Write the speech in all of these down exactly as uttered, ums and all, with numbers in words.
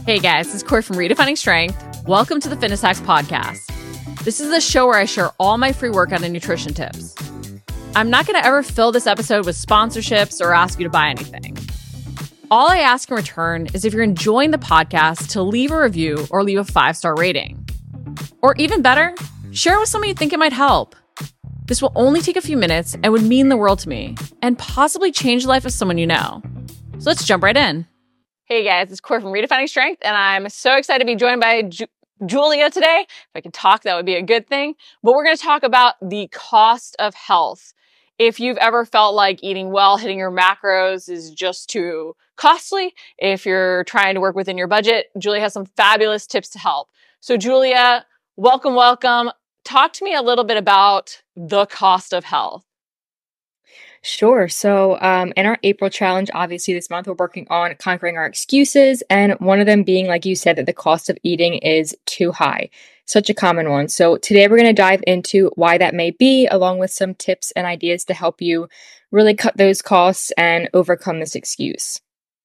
Hey guys, this is Corey from Redefining Strength. Welcome to the Fitness Hacks Podcast. This is the show where I share all my free workout and nutrition tips. I'm not going to ever fill this episode with sponsorships or ask you to buy anything. All I ask in return is if you're enjoying the podcast to leave a review or leave a five-star rating. Or even better, share it with someone you think it might help. This will only take a few minutes and would mean the world to me and possibly change the life of someone you know. So let's jump right in. Hey guys, it's Corey from Redefining Strength, and I'm so excited to be joined by Ju- Julia today. If I could talk, that would be a good thing. But we're going to talk about the cost of health. If you've ever felt like eating well, hitting your macros is just too costly, if you're trying to work within your budget, Julia has some fabulous tips to help. So Julia, welcome, welcome. Talk to me a little bit about the cost of health. Sure. So um, in our April challenge, obviously this month, we're working on conquering our excuses. And one of them being, like you said, that the cost of eating is too high. Such a common one. So today we're going to dive into why that may be, along with some tips and ideas to help you really cut those costs and overcome this excuse.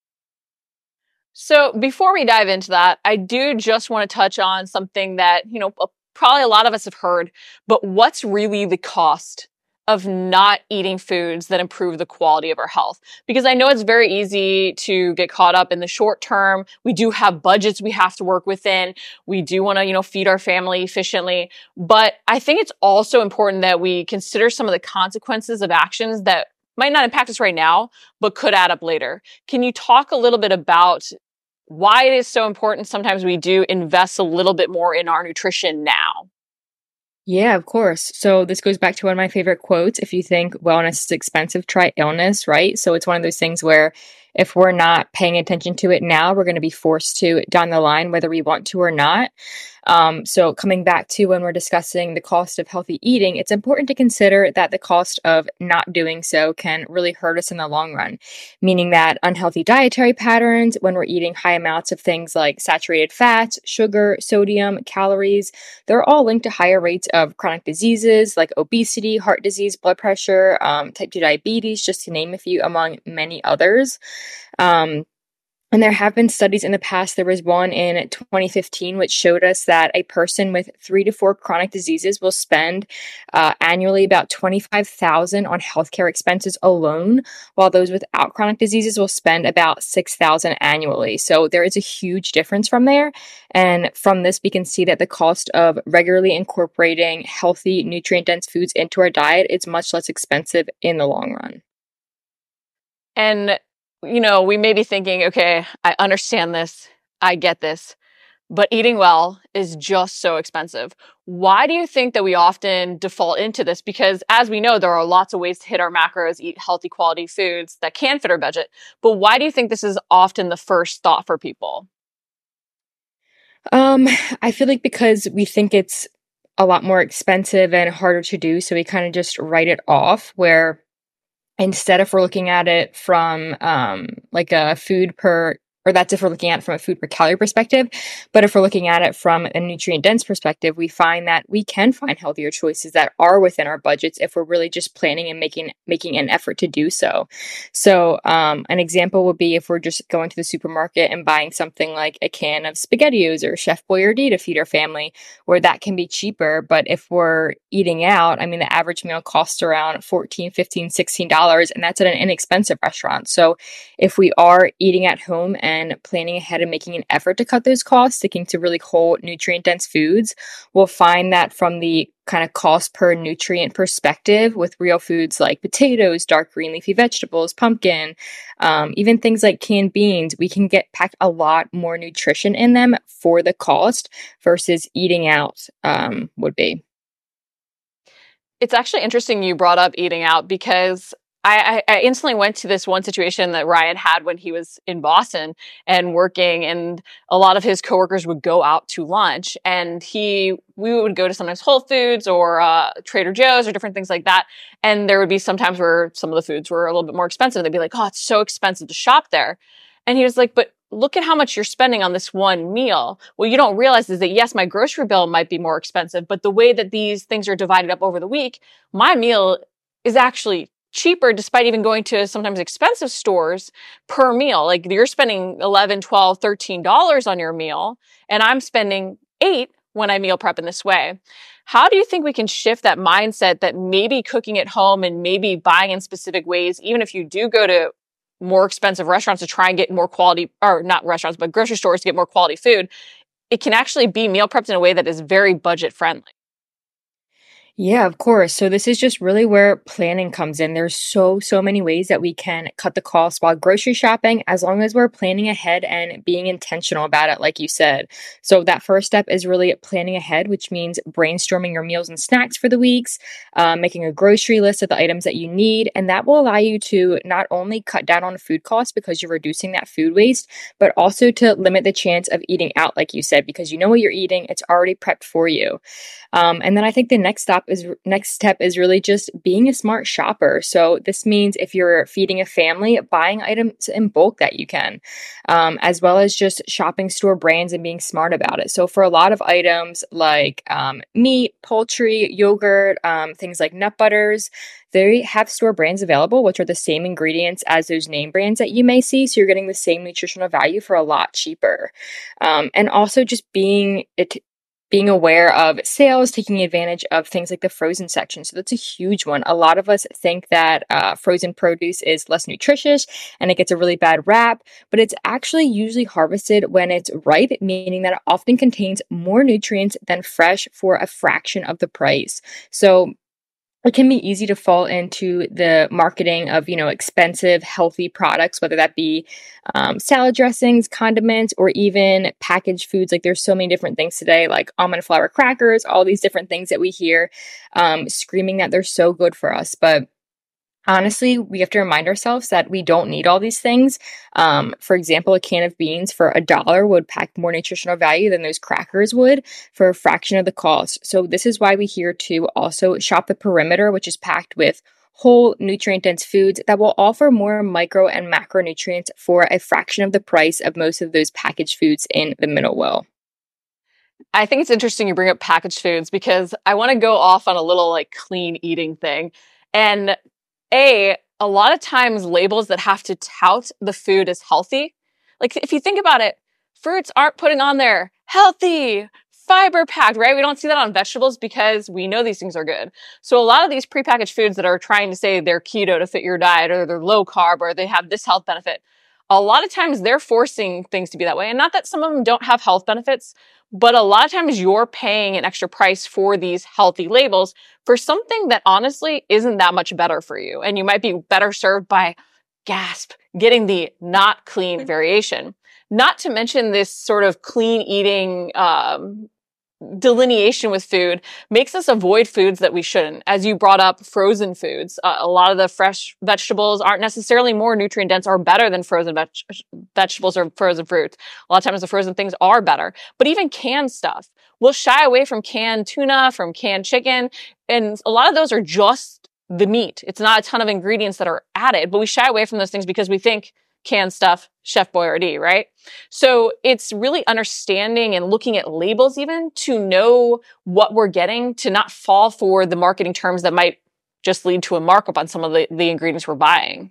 So before we dive into that, I do just want to touch on something that, you know, probably a lot of us have heard, but what's really the cost of not eating foods that improve the quality of our health? Because I know it's very easy to get caught up in the short term. We do have budgets we have to work within. We do want to, you know, feed our family efficiently. But I think it's also important that we consider some of the consequences of actions that might not impact us right now, but could add up later. Can you talk a little bit about why it is so important sometimes we do invest a little bit more in our nutrition now? Yeah, of course. So this goes back to one of my favorite quotes. If you think wellness is expensive, try illness, right? So it's one of those things where if we're not paying attention to it now, we're going to be forced to down the line, whether we want to or not. Um, so coming back to when we're discussing the cost of healthy eating, it's important to consider that the cost of not doing so can really hurt us in the long run, meaning that unhealthy dietary patterns, when we're eating high amounts of things like saturated fats, sugar, sodium, calories, they're all linked to higher rates of chronic diseases like obesity, heart disease, blood pressure, um, type two diabetes, just to name a few among many others. Um, And there have been studies in the past. There was one in twenty fifteen, which showed us that a person with three to four chronic diseases will spend uh, annually about twenty-five thousand dollars on healthcare expenses alone, while those without chronic diseases will spend about six thousand dollars annually. So there is a huge difference from there. And from this, we can see that the cost of regularly incorporating healthy, nutrient-dense foods into our diet is much less expensive in the long run. And you know, we may be thinking, okay, I understand this, I get this, but eating well is just so expensive. Why do you think that we often default into this? Because as we know, there are lots of ways to hit our macros, eat healthy quality foods that can fit our budget. But why do you think this is often the first thought for people? Um, I feel like because we think it's a lot more expensive and harder to do, so we kind of just write it off, where instead, if we're looking at it from um, like a food per, or that's if we're looking at it from a food per calorie perspective, but if we're looking at it from a nutrient dense perspective, we find that we can find healthier choices that are within our budgets if we're really just planning and making making an effort to do so. So um, an example would be if we're just going to the supermarket and buying something like a can of SpaghettiOs or Chef Boyardee to feed our family, where that can be cheaper. But if we're eating out, I mean, the average meal costs around fourteen dollars, fifteen dollars, sixteen dollars, and that's at an inexpensive restaurant. So if we are eating at home and and planning ahead and making an effort to cut those costs, sticking to really whole nutrient-dense foods, we'll find that from the kind of cost per nutrient perspective with real foods like potatoes, dark green leafy vegetables, pumpkin, um, even things like canned beans, we can get packed a lot more nutrition in them for the cost versus eating out um, would be. It's actually interesting you brought up eating out because I, I instantly went to this one situation that Ryan had when he was in Boston and working, and a lot of his coworkers would go out to lunch, and he, we would go to sometimes Whole Foods or uh, Trader Joe's or different things like that. And there would be some times where some of the foods were a little bit more expensive. They'd be like, oh, it's so expensive to shop there. And he was like, but look at how much you're spending on this one meal. What you don't realize is that, yes, my grocery bill might be more expensive, but the way that these things are divided up over the week, my meal is actually cheaper despite even going to sometimes expensive stores per meal. Like you're spending eleven, twelve, thirteen dollars on your meal, and I'm spending eight when I meal prep in this way. How do you think we can shift that mindset that maybe cooking at home and maybe buying in specific ways, even if you do go to more expensive restaurants to try and get more quality, or not restaurants, but grocery stores to get more quality food, it can actually be meal prepped in a way that is very budget friendly? Yeah, of course. So this is just really where planning comes in. There's so, so many ways that we can cut the cost while grocery shopping, as long as we're planning ahead and being intentional about it, like you said. So that first step is really planning ahead, which means brainstorming your meals and snacks for the weeks, um, making a grocery list of the items that you need. And that will allow you to not only cut down on food costs because you're reducing that food waste, but also to limit the chance of eating out, like you said, because you know what you're eating, it's already prepped for you. Um, and then I think the next stop is next step is really just being a smart shopper. So this means if you're feeding a family, buying items in bulk that you can, um, as well as just shopping store brands and being smart about it. So for a lot of items like um, meat, poultry, yogurt, um, things like nut butters, they have store brands available, which are the same ingredients as those name brands that you may see. So you're getting the same nutritional value for a lot cheaper. Um, and also just being it. being aware of sales, taking advantage of things like the frozen section. So that's a huge one. A lot of us think that uh, frozen produce is less nutritious and it gets a really bad rap, but it's actually usually harvested when it's ripe, meaning that it often contains more nutrients than fresh for a fraction of the price. So it can be easy to fall into the marketing of, you know, expensive, healthy products, whether that be um, salad dressings, condiments, or even packaged foods. Like there's so many different things today, like almond flour crackers, all these different things that we hear um, screaming that they're so good for us. But honestly, we have to remind ourselves that we don't need all these things. Um, for example, a can of beans for a dollar would pack more nutritional value than those crackers would for a fraction of the cost. So this is why we here to also shop the perimeter, which is packed with whole nutrient-dense foods that will offer more micro and macronutrients for a fraction of the price of most of those packaged foods in the middle will. I think it's interesting you bring up packaged foods because I want to go off on a little like clean eating thing. And A, a lot of times labels that have to tout the food as healthy. Like if you think about it, fruits aren't putting on there healthy, fiber packed, right? We don't see that on vegetables because we know these things are good. So a lot of these prepackaged foods that are trying to say they're keto to fit your diet or they're low carb or they have this health benefit, a lot of times they're forcing things to be that way. And not that some of them don't have health benefits, but a lot of times you're paying an extra price for these healthy labels for something that honestly isn't that much better for you. And you might be better served by, gasp, getting the not clean variation. Not to mention this sort of clean eating, um, delineation with food makes us avoid foods that we shouldn't. As you brought up, frozen foods. Uh, a lot of the fresh vegetables aren't necessarily more nutrient dense or better than frozen veg- vegetables or frozen fruits. A lot of times the frozen things are better. But even canned stuff. We'll shy away from canned tuna, from canned chicken. And a lot of those are just the meat. It's not a ton of ingredients that are added, but we shy away from those things because we think canned stuff, Chef Boyardee, right? So it's really understanding and looking at labels even to know what we're getting, to not fall for the marketing terms that might just lead to a markup on some of the, the ingredients we're buying.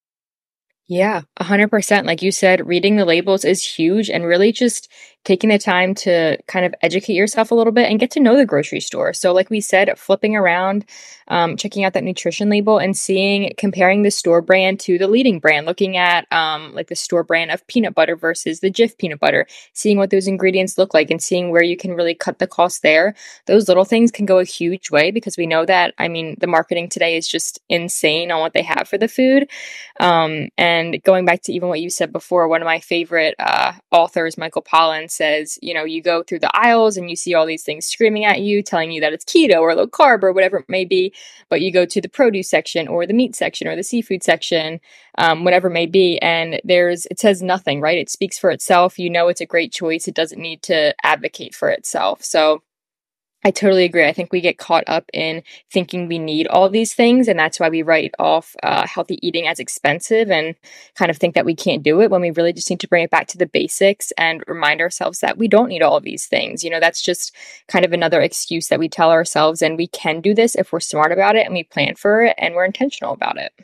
Yeah, one hundred percent. Like you said, reading the labels is huge and really just taking the time to kind of educate yourself a little bit and get to know the grocery store. So like we said, flipping around, um, checking out that nutrition label and seeing, comparing the store brand to the leading brand, looking at um, like the store brand of peanut butter versus the Jif peanut butter, seeing what those ingredients look like and seeing where you can really cut the cost there. Those little things can go a huge way because we know that, I mean, the marketing today is just insane on what they have for the food. Um, and going back to even what you said before, one of my favorite uh, authors, Michael Pollan, says, you know, you go through the aisles and you see all these things screaming at you, telling you that it's keto or low carb or whatever it may be, but you go to the produce section or the meat section or the seafood section, um, whatever it may be, and there's, it says nothing, right? It speaks for itself. You know, it's a great choice. It doesn't need to advocate for itself. So I totally agree. I think we get caught up in thinking we need all these things, and that's why we write off uh, healthy eating as expensive and kind of think that we can't do it when we really just need to bring it back to the basics and remind ourselves that we don't need all of these things. You know, that's just kind of another excuse that we tell ourselves, and we can do this if we're smart about it and we plan for it and we're intentional about it.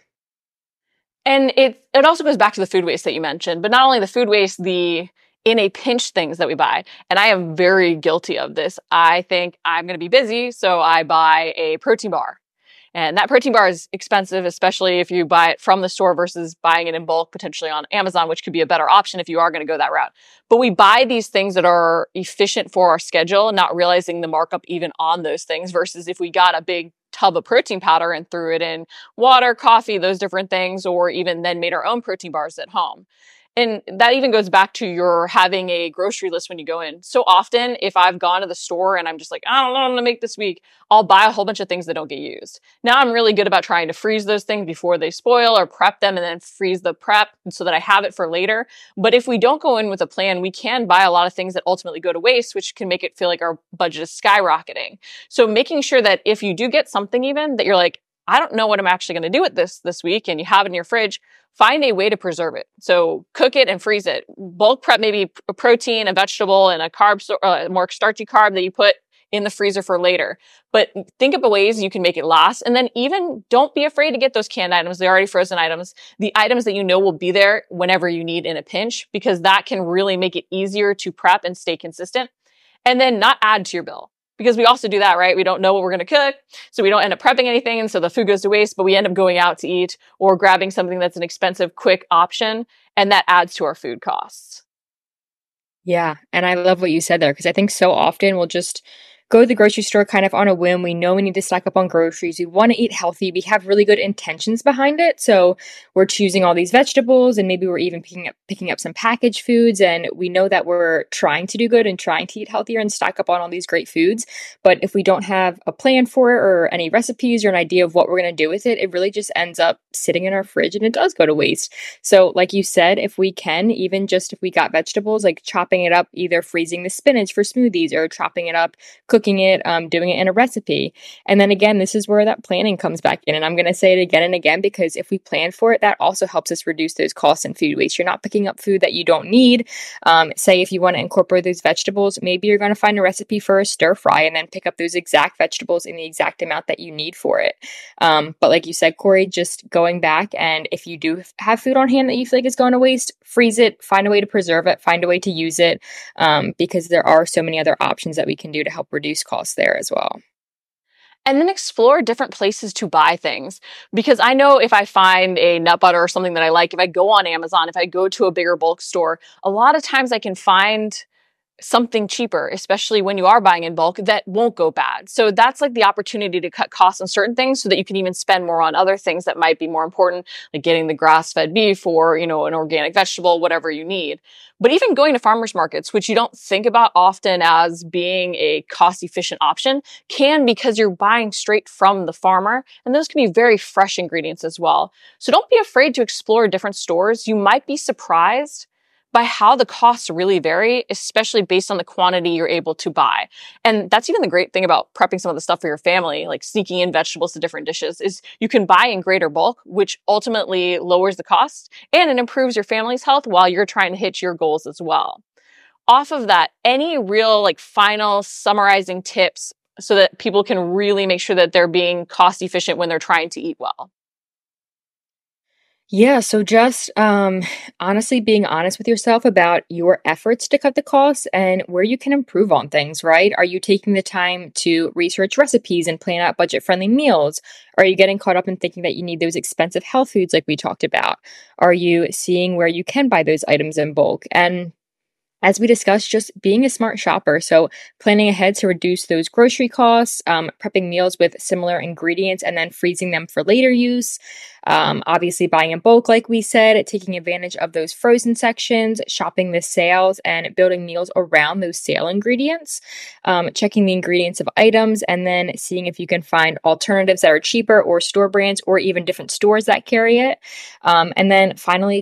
And it it also goes back to the food waste that you mentioned, but not only the food waste, the in a pinch things that we buy. And I am very guilty of this. I think I'm going to be busy, so I buy a protein bar. And that protein bar is expensive, especially if you buy it from the store versus buying it in bulk, potentially on Amazon, which could be a better option if you are going to go that route. But we buy these things that are efficient for our schedule, not realizing the markup even on those things, versus if we got a big tub of protein powder and threw it in water, coffee, those different things, or even then made our own protein bars at home. And that even goes back to your having a grocery list when you go in. So often, if I've gone to the store and I'm just like, I don't know what I'm going to make this week, I'll buy a whole bunch of things that don't get used. Now I'm really good about trying to freeze those things before they spoil, or prep them and then freeze the prep so that I have it for later. But if we don't go in with a plan, we can buy a lot of things that ultimately go to waste, which can make it feel like our budget is skyrocketing. So making sure that if you do get something even that you're like, I don't know what I'm actually going to do with this this week, and you have it in your fridge, find a way to preserve it. So cook it and freeze it. Bulk prep maybe a protein, a vegetable, and a carb, uh, more starchy carb that you put in the freezer for later. But think of ways you can make it last. And then even don't be afraid to get those canned items, the already frozen items, the items that you know will be there whenever you need in a pinch, because that can really make it easier to prep and stay consistent. And then not add to your bill. Because we also do that, right? We don't know what we're going to cook, so we don't end up prepping anything, and so the food goes to waste, but we end up going out to eat or grabbing something that's an expensive, quick option, and that adds to our food costs. Yeah, and I love what you said there, because I think so often we'll just go to the grocery store kind of on a whim. We know we need to stock up on groceries. We want to eat healthy. We have really good intentions behind it. So we're choosing all these vegetables, and maybe we're even picking up picking up some packaged foods. And we know that we're trying to do good and trying to eat healthier and stock up on all these great foods. But if we don't have a plan for it or any recipes or an idea of what we're going to do with it, it really just ends up sitting in our fridge and it does go to waste. So like you said, if we can, even just if we got vegetables, like chopping it up, either freezing the spinach for smoothies or chopping it up, cooking it, um, doing it in a recipe. And then again, this is where that planning comes back in. And I'm going to say it again and again, because if we plan for it, that also helps us reduce those costs and food waste. You're not picking up food that you don't need. Um, say if you want to incorporate those vegetables, maybe you're going to find a recipe for a stir fry and then pick up those exact vegetables in the exact amount that you need for it. Um, but like you said, Corey, just going back, and if you do have food on hand that you feel like is going to waste, freeze it, find a way to preserve it, find a way to use it, um, because there are so many other options that we can do to help reduce costs there as well. And then explore different places to buy things. Because I know if I find a nut butter or something that I like, if I go on Amazon, if I go to a bigger bulk store, a lot of times I can find something cheaper, especially when you are buying in bulk, that won't go bad. So that's like the opportunity to cut costs on certain things so that you can even spend more on other things that might be more important, like getting the grass-fed beef or, you know, an organic vegetable, whatever you need. But even going to farmers markets, which you don't think about often as being a cost-efficient option, can, because you're buying straight from the farmer, and those can be very fresh ingredients as well. So don't be afraid to explore different stores. You might be surprised by how the costs really vary, especially based on the quantity you're able to buy. And that's even the great thing about prepping some of the stuff for your family, like sneaking in vegetables to different dishes, is you can buy in greater bulk, which ultimately lowers the cost and it improves your family's health while you're trying to hit your goals as well. Off of that, any real like final summarizing tips so that people can really make sure that they're being cost efficient when they're trying to eat well? Yeah, so just um, honestly being honest with yourself about your efforts to cut the costs and where you can improve on things, right? Are you taking the time to research recipes and plan out budget-friendly meals? Are you getting caught up in thinking that you need those expensive health foods like we talked about? Are you seeing where you can buy those items in bulk? And as we discussed, just being a smart shopper. So planning ahead to reduce those grocery costs, um, prepping meals with similar ingredients and then freezing them for later use. Um, obviously buying in bulk, like we said, taking advantage of those frozen sections, shopping the sales and building meals around those sale ingredients, um, checking the ingredients of items, and then seeing if you can find alternatives that are cheaper or store brands or even different stores that carry it. Um, and then finally, just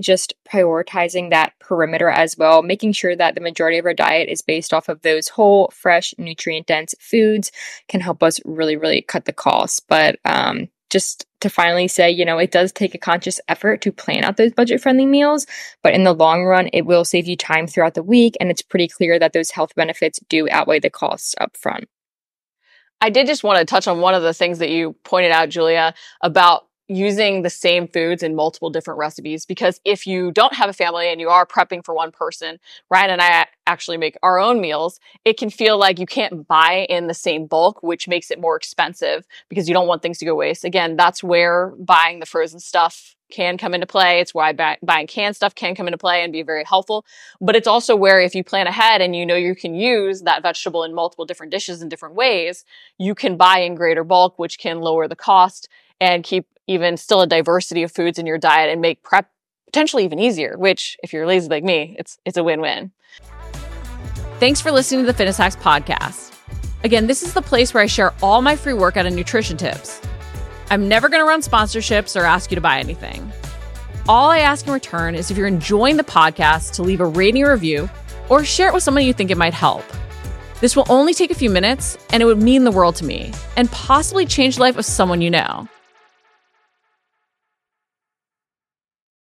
prioritizing that perimeter as well, making sure that the majority of our diet is based off of those whole, fresh, nutrient-dense foods can help us really, really cut the costs. But um, just to finally say, you know, it does take a conscious effort to plan out those budget-friendly meals, but in the long run, it will save you time throughout the week, and it's pretty clear that those health benefits do outweigh the costs up front. I did just want to touch on one of the things that you pointed out, Julia, about using the same foods in multiple different recipes. Because if you don't have a family and you are prepping for one person, Ryan and I actually make our own meals, it can feel like you can't buy in the same bulk, which makes it more expensive because you don't want things to go waste. Again, that's where buying the frozen stuff can come into play. It's why buy, buying canned stuff can come into play and be very helpful. But it's also where if you plan ahead and you know you can use that vegetable in multiple different dishes in different ways, you can buy in greater bulk, which can lower the cost and keep even still a diversity of foods in your diet and make prep potentially even easier, which if you're lazy like me, it's it's a win-win. Thanks for listening to the Fitness Hacks podcast. Again, this is the place where I share all my free workout and nutrition tips. I'm never going to run sponsorships or ask you to buy anything. All I ask in return is if you're enjoying the podcast to leave a rating or review or share it with someone you think it might help. This will only take a few minutes and it would mean the world to me and possibly change the life of someone you know.